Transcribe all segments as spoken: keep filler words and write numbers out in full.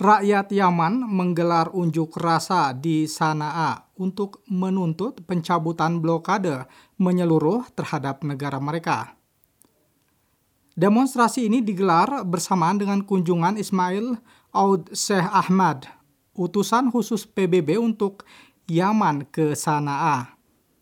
Rakyat Yaman menggelar unjuk rasa di Sanaa untuk menuntut pencabutan blokade menyeluruh terhadap negara mereka. Demonstrasi ini digelar bersamaan dengan kunjungan Ismail Oud Sheikh Ahmad, utusan khusus P B B untuk Yaman ke Sanaa.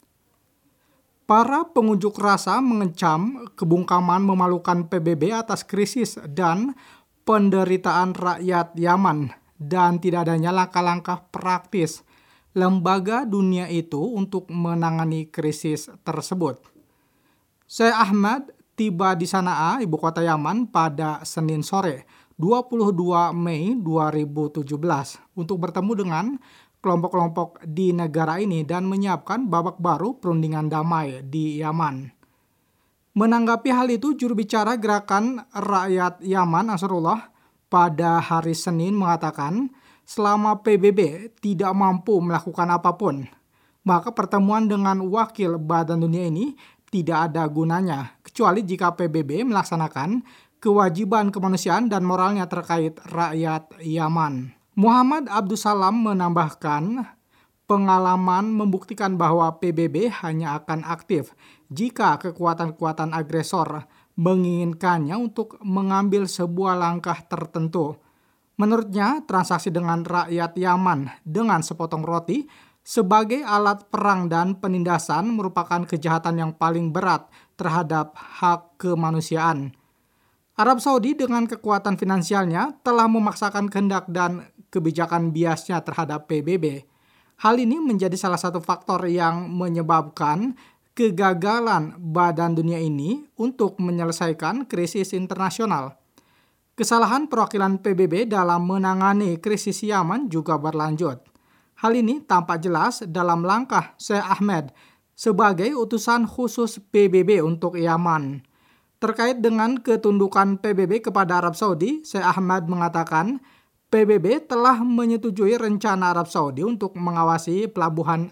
Para pengunjuk rasa mengecam kebungkaman memalukan P B B atas krisis dan penderitaan rakyat Yaman dan tidak adanya langkah-langkah praktis lembaga dunia itu untuk menangani krisis tersebut. Sheikh Ahmad tiba di Sanaa, ibu kota Yaman, pada Senin sore, dua puluh dua Mei dua ribu tujuh belas, untuk bertemu dengan kelompok-kelompok di negara ini dan menyiapkan babak baru perundingan damai di Yaman. Menanggapi hal itu, juru bicara Gerakan Rakyat Yaman Ansarullah pada hari Senin mengatakan selama P B B tidak mampu melakukan apapun, maka pertemuan dengan wakil Badan Dunia ini tidak ada gunanya, kecuali jika P B B melaksanakan kewajiban kemanusiaan dan moralnya terkait rakyat Yaman. Muhammad Abdussalam menambahkan, pengalaman membuktikan bahwa P B B hanya akan aktif jika kekuatan-kekuatan agresor menginginkannya untuk mengambil sebuah langkah tertentu. Menurutnya, transaksi dengan rakyat Yaman dengan sepotong roti sebagai alat perang dan penindasan merupakan kejahatan yang paling berat terhadap hak kemanusiaan. Arab Saudi dengan kekuatan finansialnya telah memaksakan kehendak dan kebijakan biasnya terhadap P B B. Hal ini menjadi salah satu faktor yang menyebabkan kegagalan Badan Dunia ini untuk menyelesaikan krisis internasional. Kesalahan perwakilan P B B dalam menangani krisis Yaman juga berlanjut. Hal ini tampak jelas dalam langkah Sheikh Ahmad sebagai utusan khusus P B B untuk Yaman. Terkait dengan ketundukan P B B kepada Arab Saudi, Sheikh Ahmad mengatakan P B B telah menyetujui rencana Arab Saudi untuk mengawasi pelabuhan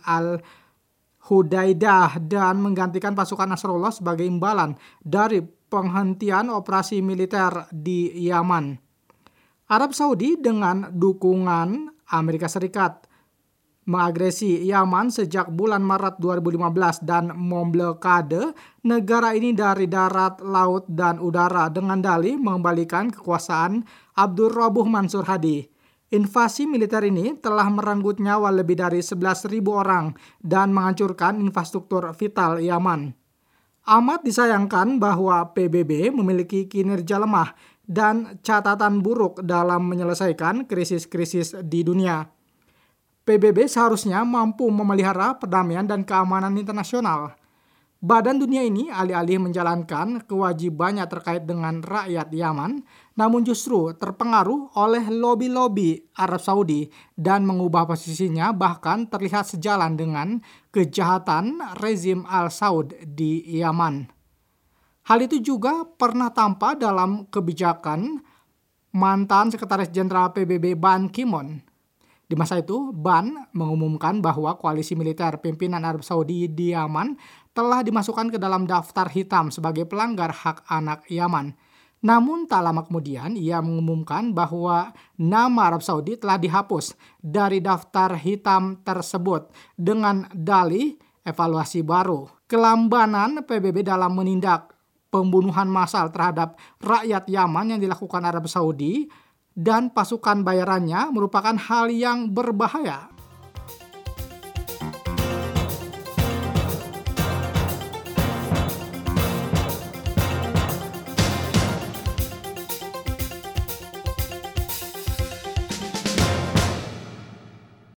Al-Hudaidah dan menggantikan pasukan Nasrullah sebagai imbalan dari penghentian operasi militer di Yaman. Arab Saudi dengan dukungan Amerika Serikat mengagresi Yaman sejak bulan Maret dua ribu lima belas dan memblokade negara ini dari darat, laut, dan udara dengan dalih mengembalikan kekuasaan Abdur Rabuh Mansur Hadi. Invasi militer ini telah merenggut nyawa lebih dari sebelas ribu orang dan menghancurkan infrastruktur vital Yaman. Amat disayangkan bahwa P B B memiliki kinerja lemah dan catatan buruk dalam menyelesaikan krisis-krisis di dunia. P B B seharusnya mampu memelihara perdamaian dan keamanan internasional. Badan Dunia ini alih-alih menjalankan kewajibannya terkait dengan rakyat Yaman, namun justru terpengaruh oleh lobi-lobi Arab Saudi dan mengubah posisinya, bahkan terlihat sejalan dengan kejahatan rezim Al-Saud di Yaman. Hal itu juga pernah tampak dalam kebijakan mantan Sekretaris Jenderal P B B Ban Ki-moon. Di masa itu, Ban mengumumkan bahwa koalisi militer pimpinan Arab Saudi di Yaman telah dimasukkan ke dalam daftar hitam sebagai pelanggar hak anak Yaman. Namun tak lama kemudian ia mengumumkan bahwa nama Arab Saudi telah dihapus dari daftar hitam tersebut dengan dalih evaluasi baru. Kelambanan P B B dalam menindak pembunuhan massal terhadap rakyat Yaman yang dilakukan Arab Saudi dan pasukan bayarannya merupakan hal yang berbahaya.